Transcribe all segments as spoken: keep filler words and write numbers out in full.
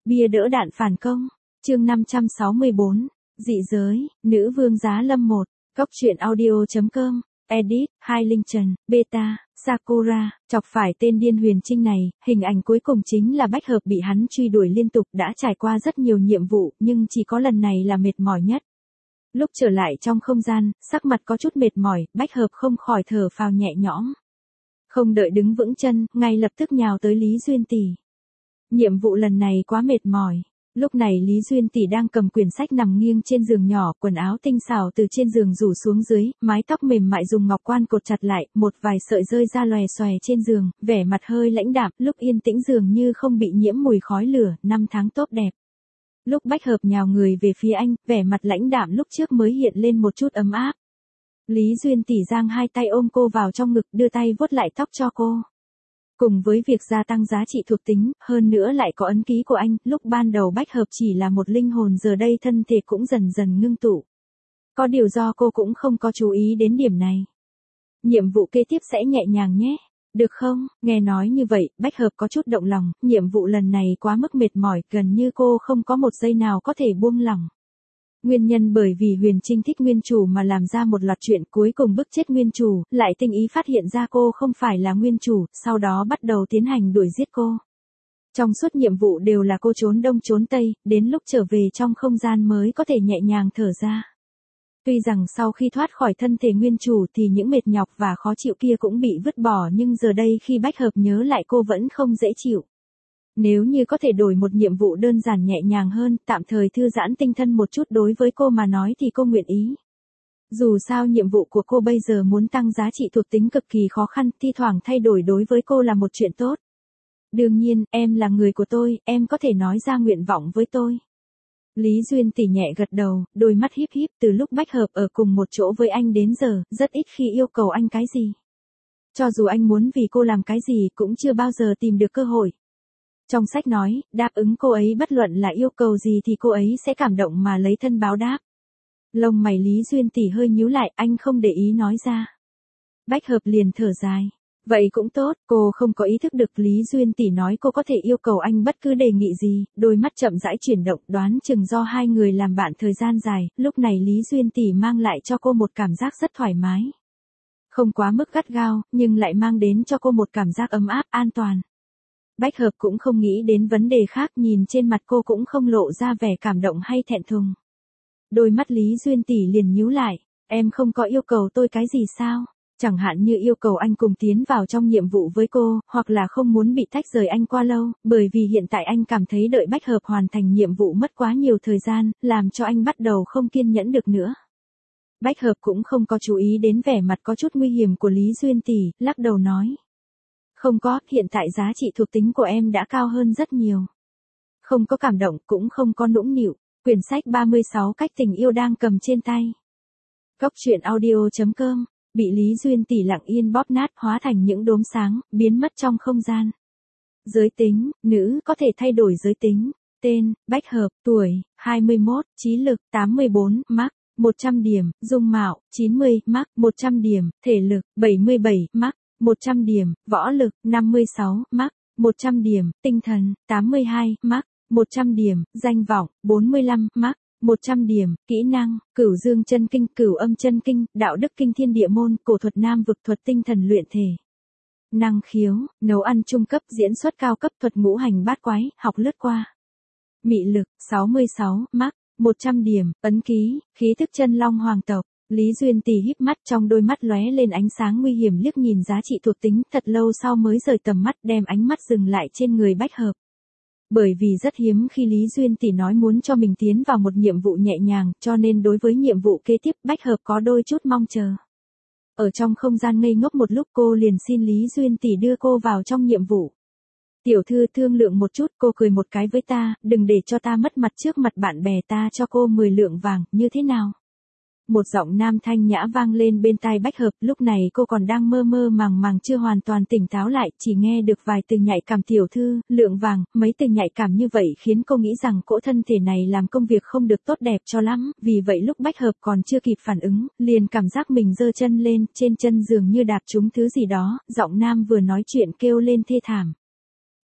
Bia đỡ đạn phản công. Chương năm trăm sáu mươi bốn. Dị giới, nữ vương giá lâm một. Góc truyện audio.com. Edit, Hai Linh Trần, Beta, Sakura, chọc phải tên điên Huyền Trinh này, hình ảnh cuối cùng chính là Bách Hợp bị hắn truy đuổi liên tục đã trải qua rất nhiều nhiệm vụ nhưng chỉ có lần này là mệt mỏi nhất. Lúc trở lại trong không gian, sắc mặt có chút mệt mỏi, Bách Hợp không khỏi thở phào nhẹ nhõm. Không đợi đứng vững chân, ngay lập tức nhào tới Lý Duyên Tỷ. Nhiệm vụ lần này quá mệt mỏi. Lúc này Lý Duyên Tỷ đang cầm quyển sách nằm nghiêng trên giường nhỏ, quần áo tinh xảo từ trên giường rủ xuống dưới, mái tóc mềm mại dùng ngọc quan cột chặt lại, một vài sợi rơi ra lòe xòe trên giường, vẻ mặt hơi lãnh đạm, lúc yên tĩnh dường như không bị nhiễm mùi khói lửa, năm tháng tốt đẹp. Lúc Bách Hợp nhào người về phía anh, vẻ mặt lãnh đạm lúc trước mới hiện lên một chút ấm áp. Lý Duyên Tỷ giang hai tay ôm cô vào trong ngực, đưa tay vuốt lại tóc cho cô. Cùng với việc gia tăng giá trị thuộc tính, hơn nữa lại có ấn ký của anh, lúc ban đầu Bách Hợp chỉ là một linh hồn giờ đây thân thể cũng dần dần ngưng tụ. Có điều do cô cũng không có chú ý đến điểm này. Nhiệm vụ kế tiếp sẽ nhẹ nhàng nhé. Được không? Nghe nói như vậy, Bách Hợp có chút động lòng, nhiệm vụ lần này quá mức mệt mỏi, gần như cô không có một giây nào có thể buông lỏng. Nguyên nhân bởi vì Huyền Trinh thích nguyên chủ mà làm ra một loạt chuyện cuối cùng bức chết nguyên chủ, lại tinh ý phát hiện ra cô không phải là nguyên chủ, sau đó bắt đầu tiến hành đuổi giết cô. Trong suốt nhiệm vụ đều là cô trốn đông trốn tây, đến lúc trở về trong không gian mới có thể nhẹ nhàng thở ra. Tuy rằng sau khi thoát khỏi thân thể nguyên chủ thì những mệt nhọc và khó chịu kia cũng bị vứt bỏ nhưng giờ đây khi Bách Hợp nhớ lại cô vẫn không dễ chịu. Nếu như có thể đổi một nhiệm vụ đơn giản nhẹ nhàng hơn, tạm thời thư giãn tinh thần một chút đối với cô mà nói thì cô nguyện ý. Dù sao nhiệm vụ của cô bây giờ muốn tăng giá trị thuộc tính cực kỳ khó khăn, thi thoảng thay đổi đối với cô là một chuyện tốt. Đương nhiên, em là người của tôi, em có thể nói ra nguyện vọng với tôi. Lý Duyên Tỷ nhẹ gật đầu, đôi mắt híp híp, từ lúc Bách Hợp ở cùng một chỗ với anh đến giờ, rất ít khi yêu cầu anh cái gì. Cho dù anh muốn vì cô làm cái gì cũng chưa bao giờ tìm được cơ hội. Trong sách nói, đáp ứng cô ấy bất luận là yêu cầu gì thì cô ấy sẽ cảm động mà lấy thân báo đáp. Lông mày Lý Duyên Tỷ hơi nhíu lại, anh không để ý nói ra. Bách Hợp liền thở dài. Vậy cũng tốt, cô không có ý thức được Lý Duyên Tỷ nói cô có thể yêu cầu anh bất cứ đề nghị gì, đôi mắt chậm rãi chuyển động, đoán chừng do hai người làm bạn thời gian dài, lúc này Lý Duyên Tỷ mang lại cho cô một cảm giác rất thoải mái. Không quá mức gắt gao, nhưng lại mang đến cho cô một cảm giác ấm áp, an toàn. Bách Hợp cũng không nghĩ đến vấn đề khác, nhìn trên mặt cô cũng không lộ ra vẻ cảm động hay thẹn thùng. Đôi mắt Lý Duyên Tỷ liền nhíu lại, em không có yêu cầu tôi cái gì sao? Chẳng hạn như yêu cầu anh cùng tiến vào trong nhiệm vụ với cô, hoặc là không muốn bị tách rời anh qua lâu, bởi vì hiện tại anh cảm thấy đợi Bách Hợp hoàn thành nhiệm vụ mất quá nhiều thời gian, làm cho anh bắt đầu không kiên nhẫn được nữa. Bách Hợp cũng không có chú ý đến vẻ mặt có chút nguy hiểm của Lý Duyên Tỷ, lắc đầu nói. Không có, hiện tại giá trị thuộc tính của em đã cao hơn rất nhiều. Không có cảm động, cũng không có nũng nịu. Quyển sách ba mươi sáu cách tình yêu đang cầm trên tay. Góc truyện audio.com. Bị Lý Duyên Tỷ lặng yên bóp nát, hóa thành những đốm sáng, biến mất trong không gian. Giới tính, nữ, có thể thay đổi giới tính. Tên, Bách Hợp, tuổi, hai mươi mốt, trí lực, tám mươi bốn, mắc, một trăm điểm, dung mạo, chín mươi, mắc, một trăm điểm, thể lực, bảy mươi bảy, mắc, một trăm điểm, võ lực, năm mươi sáu, mắc, một trăm điểm, tinh thần, tám mươi hai, mắc, một trăm điểm, danh vọng, bốn mươi lăm, mắc, một trăm điểm, kỹ năng, Cửu Dương chân kinh, Cửu Âm chân kinh, Đạo đức kinh thiên địa môn, cổ thuật nam vực, thuật tinh thần luyện thể. Năng khiếu, nấu ăn trung cấp, diễn xuất cao cấp, thuật ngũ hành bát quái, học lướt qua. Mị lực, sáu mươi sáu, mắc, một trăm điểm, ấn ký, khí thức chân long hoàng tộc. Lý Duyên Tỷ híp mắt, trong đôi mắt lóe lên ánh sáng nguy hiểm, liếc nhìn giá trị thuộc tính, thật lâu sau mới rời tầm mắt, đem ánh mắt dừng lại trên người Bách Hợp. Bởi vì rất hiếm khi Lý Duyên Tỷ nói muốn cho mình tiến vào một nhiệm vụ nhẹ nhàng, cho nên đối với nhiệm vụ kế tiếp Bách Hợp có đôi chút mong chờ. Ở trong không gian ngây ngốc một lúc, cô liền xin Lý Duyên Tỷ đưa cô vào trong nhiệm vụ. Tiểu thư thương lượng một chút, cô cười một cái với ta, đừng để cho ta mất mặt trước mặt bạn bè, ta cho cô mười lượng vàng, như thế nào? Một giọng nam thanh nhã vang lên bên tai Bách Hợp, lúc này cô còn đang mơ mơ màng màng chưa hoàn toàn tỉnh táo lại, chỉ nghe được vài từ nhạy cảm. Tiểu thư, lượng vàng, mấy từ nhạy cảm như vậy khiến cô nghĩ rằng cỗ thân thể này làm công việc không được tốt đẹp cho lắm, vì vậy lúc Bách Hợp còn chưa kịp phản ứng, liền cảm giác mình giơ chân lên, trên chân dường như đạp trúng thứ gì đó, giọng nam vừa nói chuyện kêu lên thê thảm.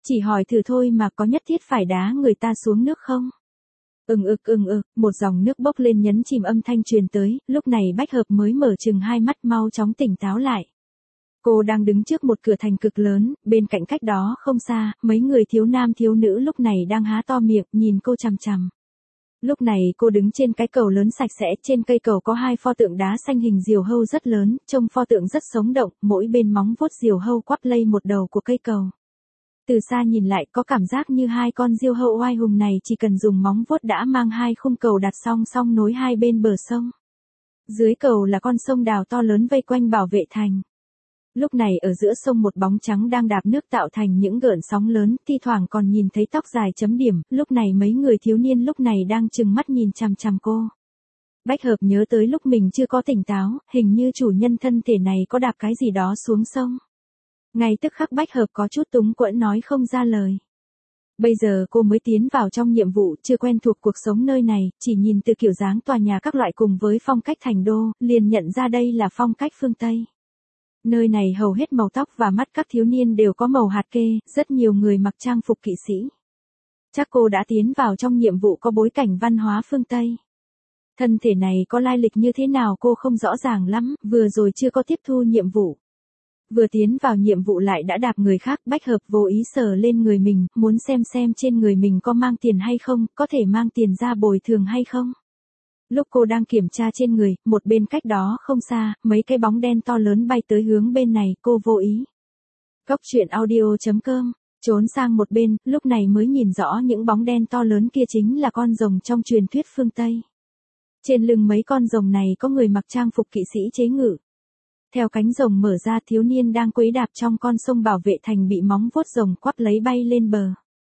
Chỉ hỏi thử thôi mà có nhất thiết phải đá người ta xuống nước không? Ừng ực ừng ực, một dòng nước bốc lên nhấn chìm âm thanh truyền tới, lúc này Bách Hợp mới mở chừng hai mắt mau chóng tỉnh táo lại. Cô đang đứng trước một cửa thành cực lớn, bên cạnh cách đó không xa, mấy người thiếu nam thiếu nữ lúc này đang há to miệng, nhìn cô chằm chằm. Lúc này cô đứng trên cái cầu lớn sạch sẽ, trên cây cầu có hai pho tượng đá xanh hình diều hâu rất lớn, trông pho tượng rất sống động, mỗi bên móng vuốt diều hâu quắp lây một đầu của cây cầu. Từ xa nhìn lại có cảm giác như hai con diều hâu oai hùng này chỉ cần dùng móng vuốt đã mang hai khung cầu đặt song song nối hai bên bờ sông. Dưới cầu là con sông Đào to lớn vây quanh bảo vệ thành. Lúc này ở giữa sông một bóng trắng đang đạp nước tạo thành những gợn sóng lớn, thi thoảng còn nhìn thấy tóc dài chấm điểm, lúc này mấy người thiếu niên lúc này đang trừng mắt nhìn chằm chằm cô. Bách Hợp nhớ tới lúc mình chưa có tỉnh táo, hình như chủ nhân thân thể này có đạp cái gì đó xuống sông. Ngay tức khắc Bách Hợp có chút túng quẫn nói không ra lời. Bây giờ cô mới tiến vào trong nhiệm vụ, chưa quen thuộc cuộc sống nơi này, chỉ nhìn từ kiểu dáng tòa nhà các loại cùng với phong cách thành đô, liền nhận ra đây là phong cách phương Tây. Nơi này hầu hết màu tóc và mắt các thiếu niên đều có màu hạt kê, rất nhiều người mặc trang phục kỵ sĩ. Chắc cô đã tiến vào trong nhiệm vụ có bối cảnh văn hóa phương Tây. Thân thể này có lai lịch như thế nào cô không rõ ràng lắm, vừa rồi chưa có tiếp thu nhiệm vụ. Vừa tiến vào nhiệm vụ lại đã đạp người khác, Bách Hợp vô ý sờ lên người mình, muốn xem xem trên người mình có mang tiền hay không, có thể mang tiền ra bồi thường hay không. Lúc cô đang kiểm tra trên người, một bên cách đó không xa, mấy cái bóng đen to lớn bay tới hướng bên này, cô vô ý. Góc truyện audio chấm com, trốn sang một bên, lúc này mới nhìn rõ những bóng đen to lớn kia chính là con rồng trong truyền thuyết phương Tây. Trên lưng mấy con rồng này có người mặc trang phục kỵ sĩ chế ngự. Theo cánh rồng mở ra thiếu niên đang quấy đạp trong con sông bảo vệ thành bị móng vuốt rồng quắp lấy bay lên bờ.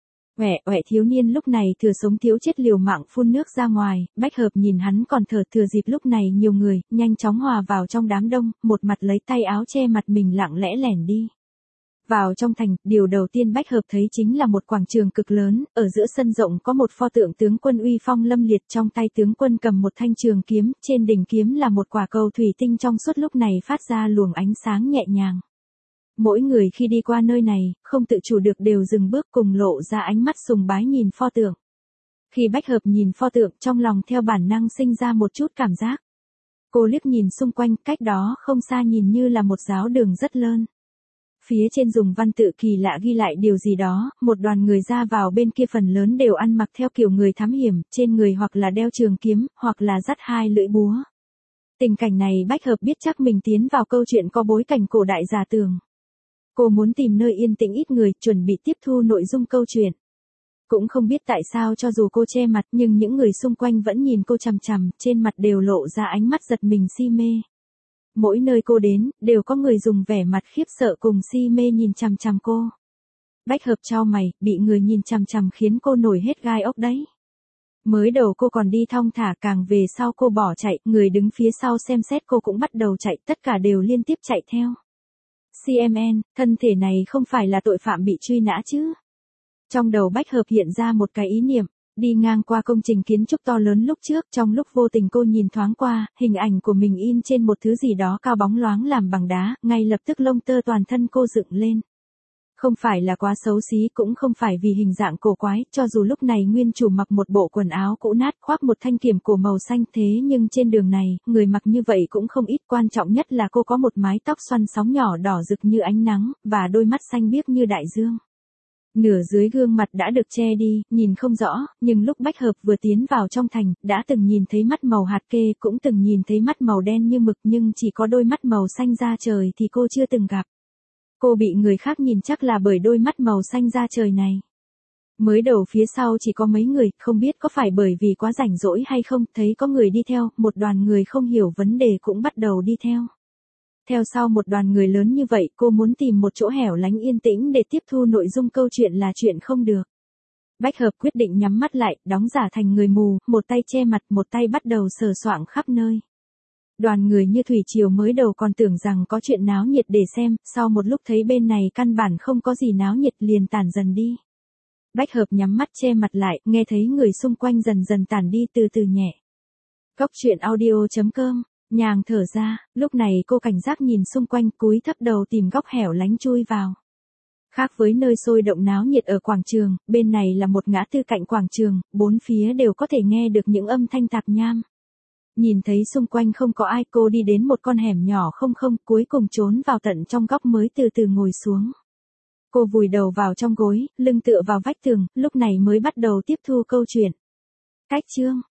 Uể uể thiếu niên lúc này thừa sống thiếu chết liều mạng phun nước ra ngoài, Bách Hợp nhìn hắn còn thở thừa dịp lúc này nhiều người, nhanh chóng hòa vào trong đám đông, một mặt lấy tay áo che mặt mình lặng lẽ lẻn đi. Vào trong thành, điều đầu tiên Bách Hợp thấy chính là một quảng trường cực lớn, ở giữa sân rộng có một pho tượng tướng quân uy phong lâm liệt trong tay tướng quân cầm một thanh trường kiếm, trên đỉnh kiếm là một quả cầu thủy tinh trong suốt lúc này phát ra luồng ánh sáng nhẹ nhàng. Mỗi người khi đi qua nơi này, không tự chủ được đều dừng bước cùng lộ ra ánh mắt sùng bái nhìn pho tượng. Khi Bách Hợp nhìn pho tượng trong lòng theo bản năng sinh ra một chút cảm giác. Cô liếc nhìn xung quanh, cách đó không xa nhìn như là một giáo đường rất lớn. Phía trên dùng văn tự kỳ lạ ghi lại điều gì đó, một đoàn người ra vào bên kia phần lớn đều ăn mặc theo kiểu người thám hiểm, trên người hoặc là đeo trường kiếm, hoặc là dắt hai lưỡi búa. Tình cảnh này Bách Hợp biết chắc mình tiến vào câu chuyện có bối cảnh cổ đại giả tường. Cô muốn tìm nơi yên tĩnh ít người, chuẩn bị tiếp thu nội dung câu chuyện. Cũng không biết tại sao cho dù cô che mặt nhưng những người xung quanh vẫn nhìn cô chằm chằm, trên mặt đều lộ ra ánh mắt giật mình si mê. Mỗi nơi cô đến, đều có người dùng vẻ mặt khiếp sợ cùng si mê nhìn chằm chằm cô. Bách Hợp chau mày, bị người nhìn chằm chằm khiến cô nổi hết gai ốc đấy. Mới đầu cô còn đi thong thả, càng về sau cô bỏ chạy, người đứng phía sau xem xét cô cũng bắt đầu chạy, tất cả đều liên tiếp chạy theo. xê em en, thân thể này không phải là tội phạm bị truy nã chứ? Trong đầu Bách Hợp hiện ra một cái ý niệm, đi ngang qua công trình kiến trúc to lớn lúc trước, trong lúc vô tình cô nhìn thoáng qua, hình ảnh của mình in trên một thứ gì đó cao bóng loáng làm bằng đá, ngay lập tức lông tơ toàn thân cô dựng lên. Không phải là quá xấu xí, cũng không phải vì hình dạng cổ quái, cho dù lúc này nguyên chủ mặc một bộ quần áo cũ nát, khoác một thanh kiếm cổ màu xanh, thế nhưng trên đường này, người mặc như vậy cũng không ít, quan trọng nhất là cô có một mái tóc xoăn sóng nhỏ đỏ rực như ánh nắng, và đôi mắt xanh biếc như đại dương. Nửa dưới gương mặt đã được che đi, nhìn không rõ, nhưng lúc Bách Hợp vừa tiến vào trong thành, đã từng nhìn thấy mắt màu hạt kê, cũng từng nhìn thấy mắt màu đen như mực, nhưng chỉ có đôi mắt màu xanh da trời thì cô chưa từng gặp. Cô bị người khác nhìn chắc là bởi đôi mắt màu xanh da trời này. Mới đầu phía sau chỉ có mấy người, không biết có phải bởi vì quá rảnh rỗi hay không, thấy có người đi theo, một đoàn người không hiểu vấn đề cũng bắt đầu đi theo. Theo sau một đoàn người lớn như vậy, cô muốn tìm một chỗ hẻo lánh yên tĩnh để tiếp thu nội dung câu chuyện là chuyện không được. Bách Hợp quyết định nhắm mắt lại, đóng giả thành người mù, một tay che mặt, một tay bắt đầu sờ soạng khắp nơi. Đoàn người như thủy triều mới đầu còn tưởng rằng có chuyện náo nhiệt để xem, sau một lúc thấy bên này căn bản không có gì náo nhiệt liền tản dần đi. Bách Hợp nhắm mắt che mặt lại, nghe thấy người xung quanh dần dần tản đi từ từ nhẹ. Góc truyện audio chấm com, nhàng thở ra, lúc này cô cảnh giác nhìn xung quanh, cúi thấp đầu tìm góc hẻo lánh chui vào. Khác với nơi sôi động náo nhiệt ở quảng trường, bên này là một ngã tư cạnh quảng trường, bốn phía đều có thể nghe được những âm thanh tạp nham. Nhìn thấy xung quanh không có ai, cô đi đến một con hẻm nhỏ không không, cuối cùng trốn vào tận trong góc mới từ từ ngồi xuống. Cô vùi đầu vào trong gối, lưng tựa vào vách tường, lúc này mới bắt đầu tiếp thu câu chuyện. Cách chương,